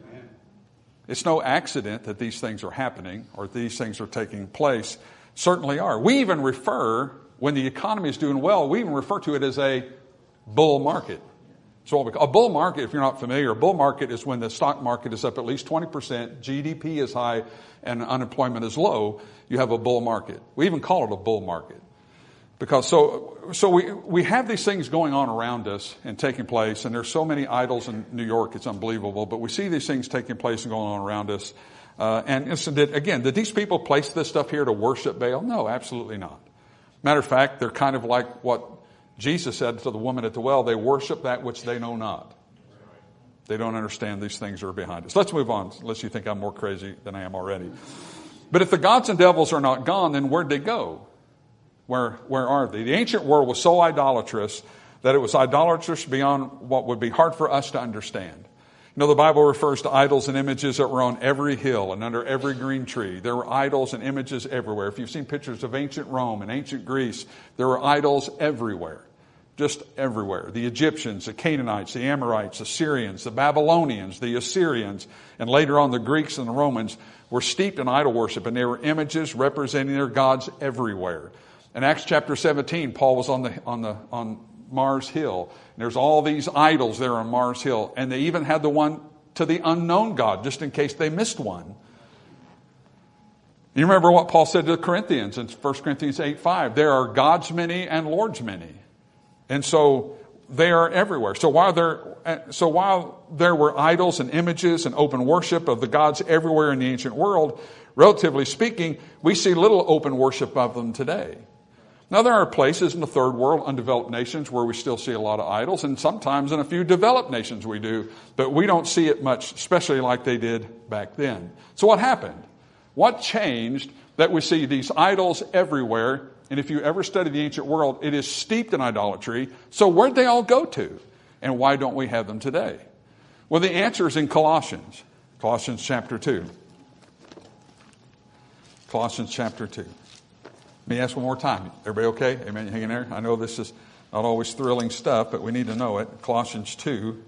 It's no accident that these things are happening or these things are taking place. Certainly are. We even refer, when the economy is doing well, we even refer to it as a bull market. So a bull market, if you're not familiar, a bull market is when the stock market is up at least twenty percent, G D P is high, and unemployment is low. You have a bull market. We even call it a bull market. Because so so we we have these things going on around us and taking place, and there's so many idols in New York, it's unbelievable. But we see these things taking place and going on around us. Uh, and listen, did, again, did these people place this stuff here to worship Baal? No, absolutely not. Matter of fact, they're kind of like what Jesus said to the woman at the well, they worship that which they know not. They don't understand these things are behind us. Let's move on, unless you think I'm more crazy than I am already. But if the gods and devils are not gone, then where'd they go? Where, where are they? The ancient world was so idolatrous that it was idolatrous beyond what would be hard for us to understand. You know, the Bible refers to idols and images that were on every hill and under every green tree. There were idols and images everywhere. If you've seen pictures of ancient Rome and ancient Greece, there were idols everywhere. Just everywhere. The Egyptians, the Canaanites, the Amorites, the Syrians, the Babylonians, the Assyrians, and later on the Greeks and the Romans were steeped in idol worship, and there were images representing their gods everywhere. In Acts chapter seventeen, Paul was on the on the on Mars Hill. And there's all these idols there on Mars Hill, and they even had the one to the unknown God, just in case they missed one. You remember what Paul said to the Corinthians in First Corinthians eight five? There are gods many and lords many. And so they are everywhere. So while there, so while there were idols and images and open worship of the gods everywhere in the ancient world, relatively speaking, we see little open worship of them today. Now, there are places in the third world, undeveloped nations, where we still see a lot of idols, and sometimes in a few developed nations we do, but we don't see it much, especially like they did back then. So what happened? What changed that we see these idols everywhere? And if you ever study the ancient world, it is steeped in idolatry. So where'd they all go to? And why don't we have them today? Well, the answer is in Colossians. Colossians chapter two. Colossians chapter two. Let me ask one more time. Everybody okay? Amen. You hanging there? I know this is not always thrilling stuff, but we need to know it. Colossians two.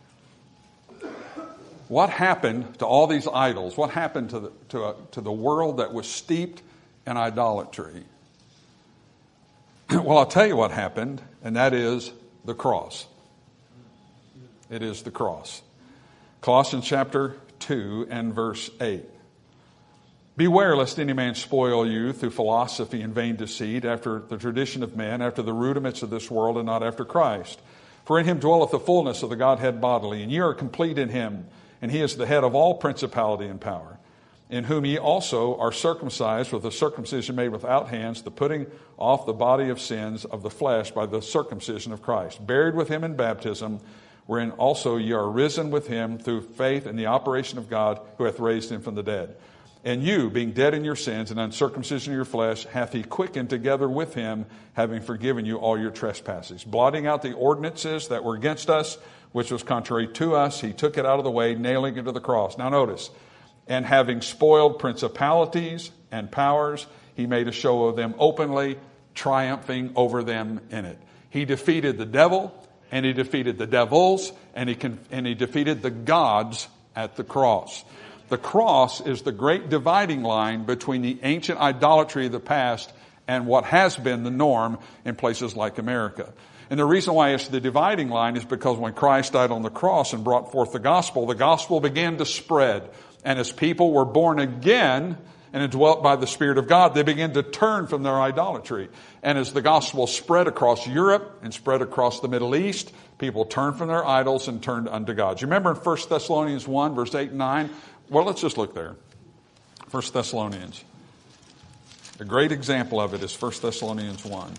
What happened to all these idols? What happened to the, to, a, to the world that was steeped in idolatry? Well, I'll tell you what happened, and that is the cross. It is the cross. Colossians chapter two and verse eight. Beware lest any man spoil you through philosophy and vain deceit, after the tradition of men, after the rudiments of this world, and not after Christ. For in him dwelleth the fullness of the Godhead bodily, and ye are complete in him, and he is the head of all principality and power, in whom ye also are circumcised with a circumcision made without hands, the putting off the body of sins of the flesh by the circumcision of Christ, buried with him in baptism, wherein also ye are risen with him through faith in the operation of God, who hath raised him from the dead. And you, being dead in your sins and uncircumcision of your flesh, hath he quickened together with him, having forgiven you all your trespasses. Blotting out the ordinances that were against us, which was contrary to us, he took it out of the way, nailing it to the cross. Now notice, and having spoiled principalities and powers, he made a show of them openly, triumphing over them in it. He defeated the devil, and he defeated the devils, and he con- and he defeated the gods at the cross. The cross is the great dividing line between the ancient idolatry of the past and what has been the norm in places like America. And the reason why it's the dividing line is because when Christ died on the cross and brought forth the gospel, the gospel began to spread. And as people were born again and indwelt by the Spirit of God, they began to turn from their idolatry. And as the gospel spread across Europe and spread across the Middle East, people turned from their idols and turned unto God. You remember in First Thessalonians one, verse eight and nine? Well, let's just look there. First Thessalonians. A great example of it is First Thessalonians one.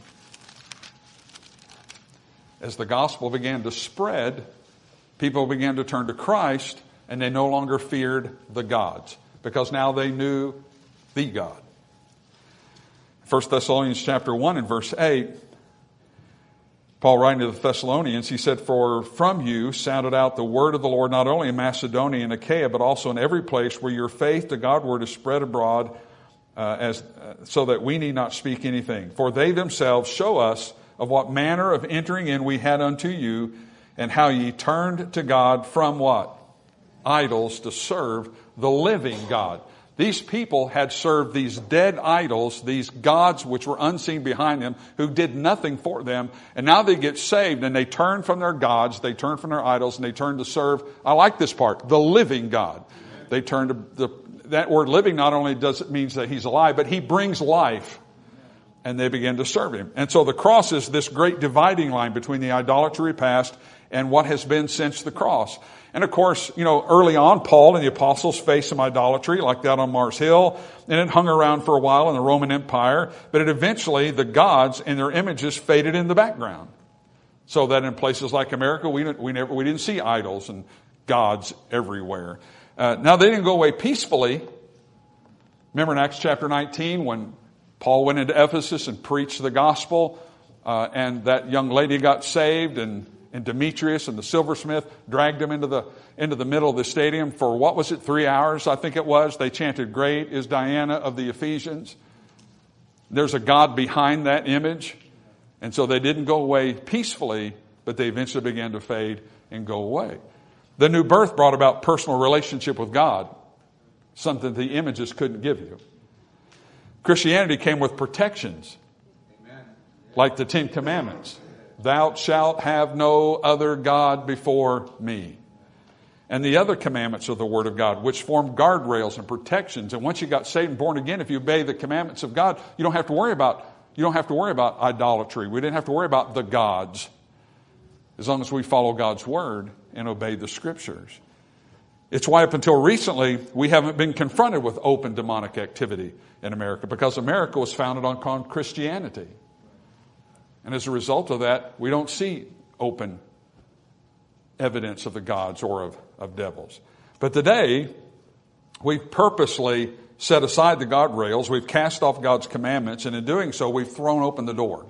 As the gospel began to spread, people began to turn to Christ, and they no longer feared the gods, because now they knew the God. First Thessalonians chapter one and verse eight, Paul writing to the Thessalonians, he said, "For from you sounded out the word of the Lord, not only in Macedonia and Achaia, but also in every place where your faith to Godward is spread abroad, uh, as uh, so that we need not speak anything. For they themselves show us of what manner of entering in we had unto you, and how ye turned to God from" what? Idols, to serve the living God. These people had served these dead idols, these gods which were unseen behind them, who did nothing for them. And now they get saved and they turn from their gods, they turn from their idols, and they turn to serve, I like this part, the living God. They turn to the, that word living not only does it means that he's alive, but he brings life. And they begin to serve him. And so the cross is this great dividing line between the idolatry past and what has been since the cross. And of course, you know, early on, Paul and the apostles faced some idolatry like that on Mars Hill, and it hung around for a while in the Roman Empire, but it eventually, the gods and their images faded in the background. So that in places like America, we didn't, we never, we didn't see idols and gods everywhere. Uh, now, they didn't go away peacefully. Remember in Acts chapter nineteen, when Paul went into Ephesus and preached the gospel, uh, and that young lady got saved, and, and Demetrius and the silversmith dragged him into the into the middle of the stadium for, what was it, three hours, I think it was. They chanted, "Great is Diana of the Ephesians." There's a God behind that image. And so they didn't go away peacefully, but they eventually began to fade and go away. The new birth brought about personal relationship with God, something the images couldn't give you. Christianity came with protections, like the Ten Commandments. Thou shalt have no other God before me. And the other commandments of the Word of God, which form guardrails and protections. And once you got saved and born again, if you obey the commandments of God, you don't have to worry about, you don't have to worry about idolatry. We didn't have to worry about the gods, as long as we follow God's Word and obey the Scriptures. It's why up until recently, we haven't been confronted with open demonic activity in America, because America was founded on Christianity. And as a result of that, we don't see open evidence of the gods or of, of devils. But today, we've purposely set aside the guardrails, we've cast off God's commandments, and in doing so, we've thrown open the door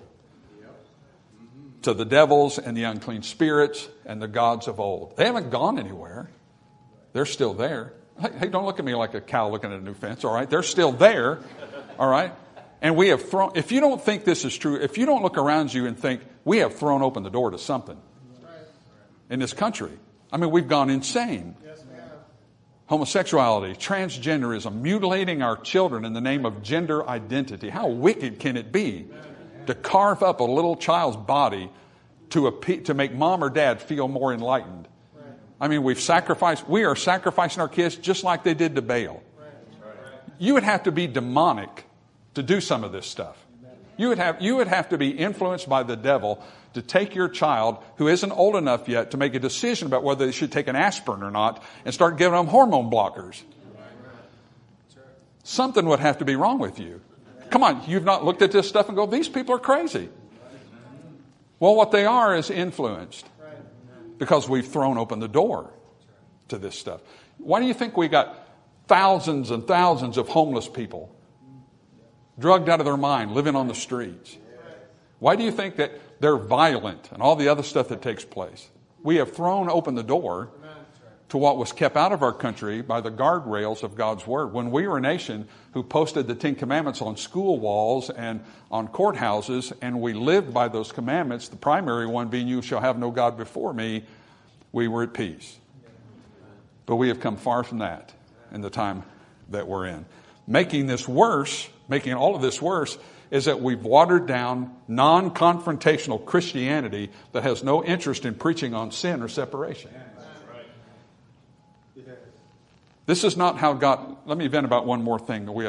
to the devils and the unclean spirits and the gods of old. They haven't gone anywhere. They're still there. Hey, don't look at me like a cow looking at a new fence, all right? They're still there, all right? And we have thrown, if you don't think this is true, if you don't look around you and think, we have thrown open the door to something in this country. I mean, we've gone insane. Homosexuality, transgenderism, mutilating our children in the name of gender identity. How wicked can it be to carve up a little child's body to, a, to make mom or dad feel more enlightened? I mean, we've sacrificed, we are sacrificing our kids just like they did to Baal. You would have to be demonic to do some of this stuff. You would have, you would have to be influenced by the devil to take your child who isn't old enough yet to make a decision about whether they should take an aspirin or not and start giving them hormone blockers. Something would have to be wrong with you. Come on, you've not looked at this stuff and go, these people are crazy. Well, what they are is influenced. Because we've thrown open the door to this stuff. Why do you think we got thousands and thousands of homeless people drugged out of their mind, living on the streets? Why do you think that they're violent and all the other stuff that takes place? We have thrown open the door to what was kept out of our country by the guardrails of God's Word. When we were a nation who posted the Ten Commandments on school walls and on courthouses, and we lived by those commandments, the primary one being, you shall have no God before me, we were at peace. But we have come far from that in the time that we're in. Making this worse, making all of this worse, is that we've watered down non-confrontational Christianity that has no interest in preaching on sin or separation. This is not how God... Let me vent about one more thing that we ought to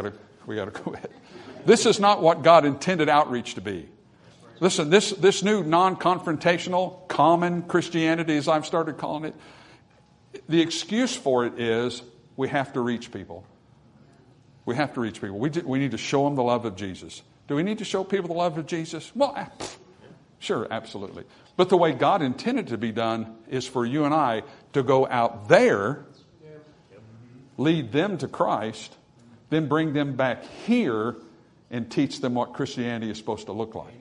We got to quit. This is not what God intended outreach to be. Listen, this, this new non-confrontational, common Christianity, as I've started calling it, the excuse for it is we have to reach people. We have to reach people. We, do, we need to show them the love of Jesus. Do we need to show people the love of Jesus? Well, sure, absolutely. But the way God intended it to be done is for you and I to go out there, lead them to Christ, then bring them back here and teach them what Christianity is supposed to look like.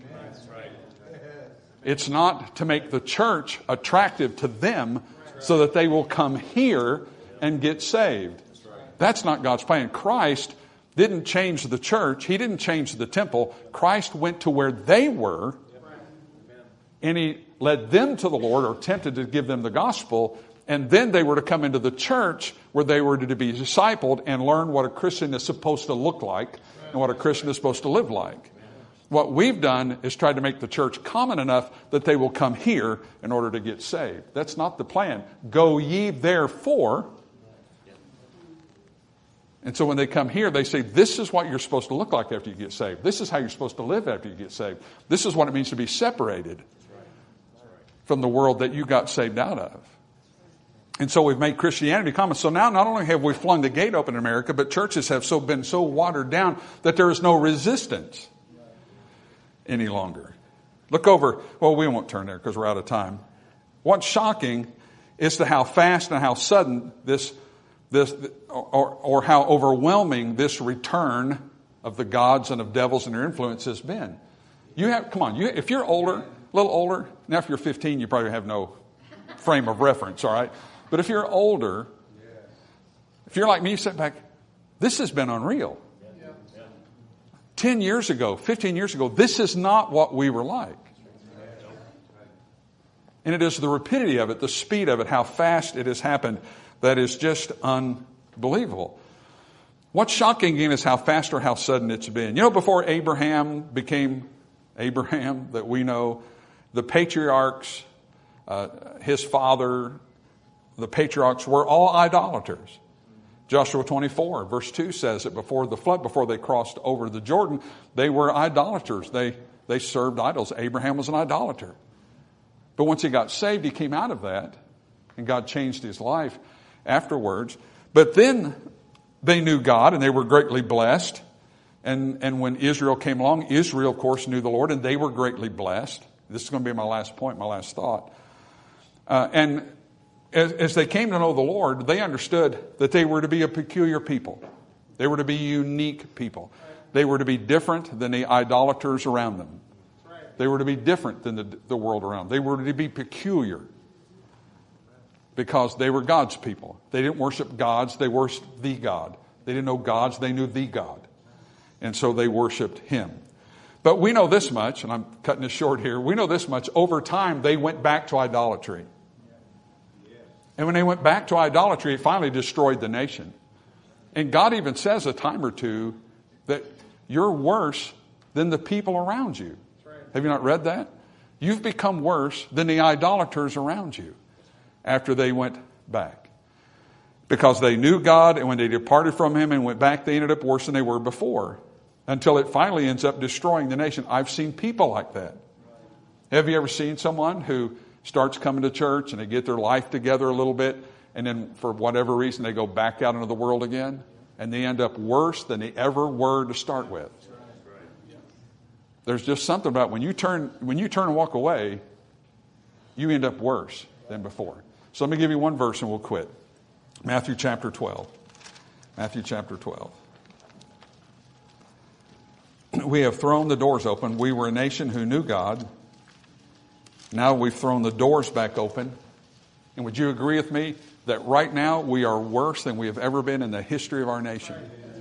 It's not to make the church attractive to them so that they will come here and get saved. That's not God's plan. Christ didn't change the church. He didn't change the temple. Christ went to where they were, and He led them to the Lord, or attempted to give them the gospel, and then they were to come into the church where they were to be discipled and learn what a Christian is supposed to look like and what a Christian is supposed to live like. What we've done is tried to make the church common enough that they will come here in order to get saved. That's not the plan. Go ye therefore. And so when they come here, they say, this is what you're supposed to look like after you get saved. This is how you're supposed to live after you get saved. This is what it means to be separated from the world that you got saved out of. And so we've made Christianity common. So now not only have we flung the gate open in America, but churches have so been so watered down that there is no resistance any longer. Look over, well, we won't turn there because we're out of time. What's shocking is to how fast and how sudden this, this or, or how overwhelming this return of the gods and of devils and their influence has been. You have, come on, you, if you're older, a little older, now if you're fifteen, you probably have no frame of reference, all right? But if you're older, if you're like me, you sit back, this has been unreal. Ten years ago, fifteen years ago, this is not what we were like. And it is the rapidity of it, the speed of it, how fast it has happened, that is just unbelievable. What's shocking again is how fast or how sudden it's been. You know, before Abraham became Abraham that we know, the patriarchs, uh, his father, the patriarchs were all idolaters. Joshua twenty-four, verse two says that before the flood, before they crossed over the Jordan, they were idolaters. They, they served idols. Abraham was an idolater. But once he got saved, he came out of that, and God changed his life afterwards. But then they knew God, and they were greatly blessed. And, and when Israel came along, Israel, of course, knew the Lord, and they were greatly blessed. This is going to be my last point, my last thought. Uh, and As, as they came to know the Lord, they understood that they were to be a peculiar people. They were to be unique people. They were to be different than the idolaters around them. They were to be different than the, the world around them. They were to be peculiar because they were God's people. They didn't worship gods, they worshiped the God. They didn't know gods, they knew the God. And so they worshiped Him. But we know this much, and I'm cutting this short here, we know this much, over time they went back to idolatry. And when they went back to idolatry, it finally destroyed the nation. And God even says a time or two that you're worse than the people around you. Have you not read that? You've become worse than the idolaters around you after they went back. Because they knew God, and when they departed from Him and went back, they ended up worse than they were before. Until it finally ends up destroying the nation. I've seen people like that. Have you ever seen someone who starts coming to church and they get their life together a little bit, and then for whatever reason they go back out into the world again, and they end up worse than they ever were to start with? There's just something about when you turn when you turn and walk away, you end up worse than before. So let me give you one verse and we'll quit. Matthew chapter twelve. Matthew chapter twelve. We have thrown the doors open. We were a nation who knew God. Now we've thrown the doors back open. And would you agree with me that right now we are worse than we have ever been in the history of our nation?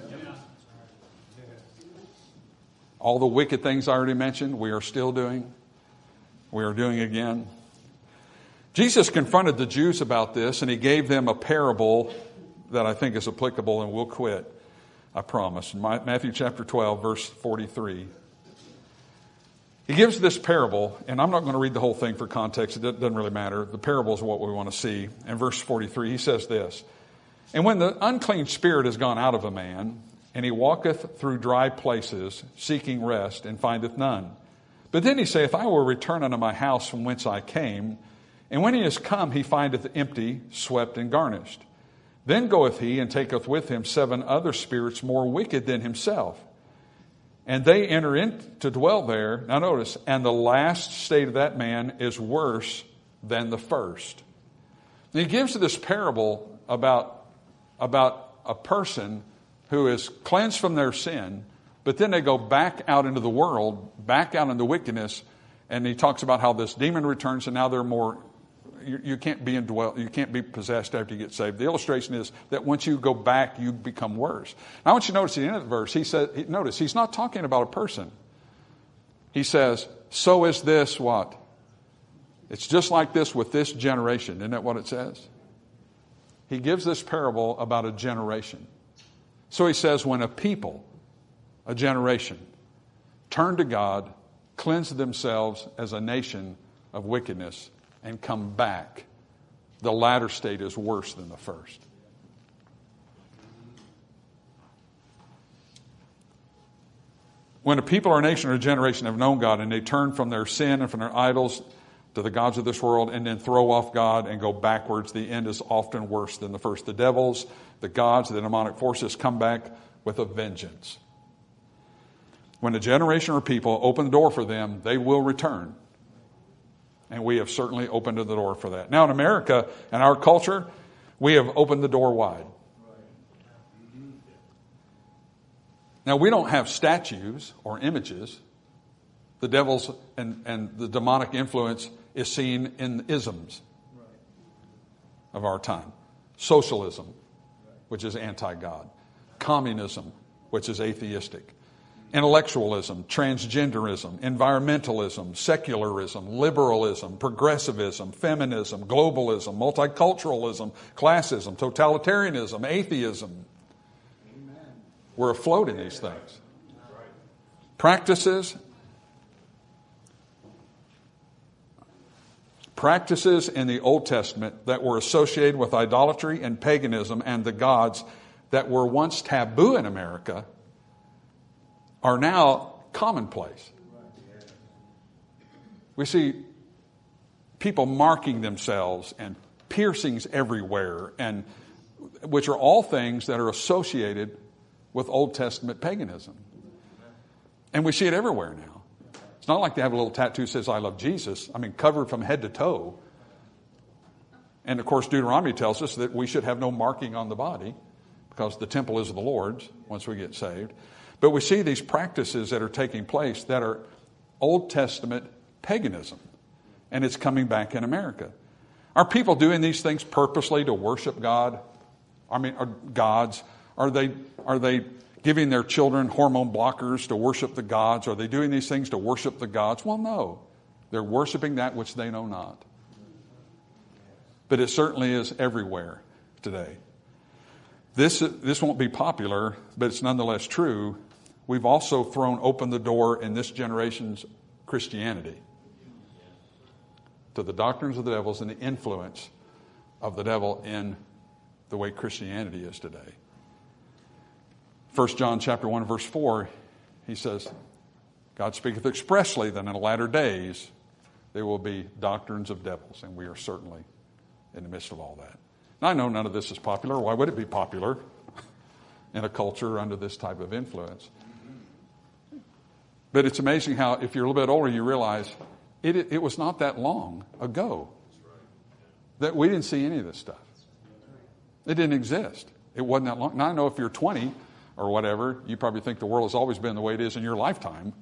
All the wicked things I already mentioned, we are still doing. We are doing again. Jesus confronted the Jews about this, and He gave them a parable that I think is applicable, and we'll quit. I promise. Matthew chapter twelve, verse forty-three. He gives this parable, and I'm not going to read the whole thing for context. It doesn't really matter. The parable is what we want to see. In verse forty-three, He says this: "And when the unclean spirit has gone out of a man, And he walketh through dry places, seeking rest, and findeth none. But then he saith, I will return unto my house from whence I came. And when he is come, he findeth empty, swept, and garnished. Then goeth he, and taketh with him seven other spirits more wicked than himself. And they enter in to dwell there. Now notice, and the last state of that man is worse than the first. And he gives this parable about, about a person who is cleansed from their sin, but then they go back out into the world, back out into wickedness, and he talks about how this demon returns, and now they're more, you, you can't be indwelt, you can't be possessed after you get saved. The illustration is that once you go back, you become worse. Now I want you to notice at the end of the verse, he said, he, notice, he's not talking about a person. He says, so is this what? It's just like this with this generation. Isn't that what it says? He gives this parable about a generation. So he says, when a people, a generation, turn to God, cleanse themselves as a nation of wickedness, and come back, the latter state is worse than the first. When a people or a nation or a generation have known God and they turn from their sin and from their idols to the gods of this world and then throw off God and go backwards, the end is often worse than the first. The devils, the gods, the demonic forces come back with a vengeance. When a generation or people open the door for them, they will return. And we have certainly opened the door for that. Now in America and our culture, we have opened the door wide. Now we don't have statues or images. The devil's and, and the demonic influence is seen in isms of our time. Socialism, which is anti-God. Communism, which is atheistic. Intellectualism, transgenderism, environmentalism, secularism, liberalism, progressivism, feminism, globalism, multiculturalism, classism, totalitarianism, atheism. Amen. We're afloat in these things. Practices, practices in the Old Testament that were associated with idolatry and paganism and the gods that were once taboo in America are now commonplace. We see people marking themselves and piercings everywhere, and which are all things that are associated with Old Testament paganism. And we see it everywhere now. It's not like they have a little tattoo that says, I love Jesus. I mean, covered from head to toe. And of course, Deuteronomy tells us that we should have no marking on the body because the temple is the Lord's once we get saved. But we see these practices that are taking place that are Old Testament paganism. And it's coming back in America. Are people doing these things purposely to worship God? I mean, are gods? Are they, are they giving their children hormone blockers to worship the gods? Are they doing these things to worship the gods? Well, no. They're worshiping that which they know not. But it certainly is everywhere today. This, this won't be popular, but it's nonetheless true. We've also thrown open the door in this generation's Christianity to the doctrines of the devils and the influence of the devil in the way Christianity is today. First John chapter one, verse four, he says, God speaketh expressly that in the latter days there will be doctrines of devils, and we are certainly in the midst of all that. Now, I know none of this is popular. Why would it be popular in a culture under this type of influence? But it's amazing how, if you're a little bit older, you realize it, it was not that long ago that we didn't see any of this stuff. It didn't exist. It wasn't that long. Now, I know if you're twenty or whatever, you probably think the world has always been the way it is in your lifetime.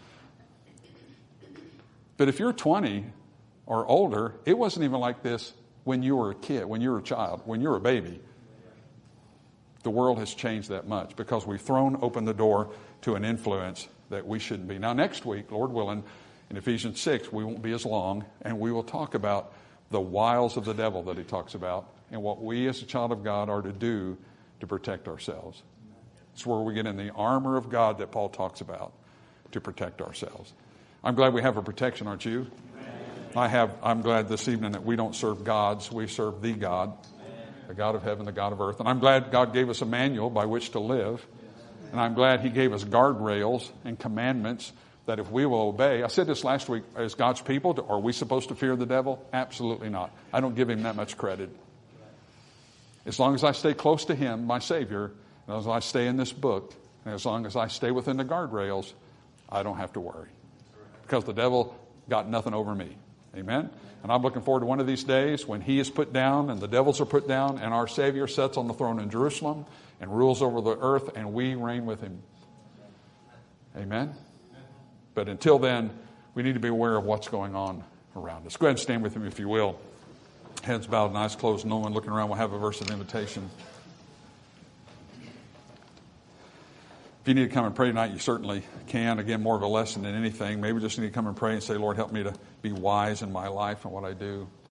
But if you're twenty or older, it wasn't even like this when you were a kid, when you were a child, when you were a baby. The world has changed that much because we've thrown open the door to an influence that we shouldn't be. Now, next week, Lord willing, in Ephesians six, we won't be as long, and we will talk about the wiles of the devil that he talks about and what we as a child of God are to do to protect ourselves. It's where we get in the armor of God that Paul talks about to protect ourselves. I'm glad we have a protection, aren't you? I have, I'm glad this evening that we don't serve gods, we serve the God, the God of heaven, the God of earth. And I'm glad God gave us a manual by which to live. And I'm glad he gave us guardrails and commandments that if we will obey. I said this last week, as God's people, are we supposed to fear the devil? Absolutely not. I don't give him that much credit. As long as I stay close to him, my Savior, and as I stay in this book, and as long as I stay within the guardrails, I don't have to worry. Because the devil got nothing over me. Amen? And I'm looking forward to one of these days when he is put down and the devils are put down and our Savior sits on the throne in Jerusalem and rules over the earth and we reign with him. Amen? But until then, we need to be aware of what's going on around us. Go ahead and stand with him if you will. Heads bowed and eyes closed, no one looking around. We'll have a verse of invitation. If you need to come and pray tonight, you certainly can. Again, more of a lesson than anything. Maybe just need to come and pray and say, Lord, help me to be wise in my life and what I do.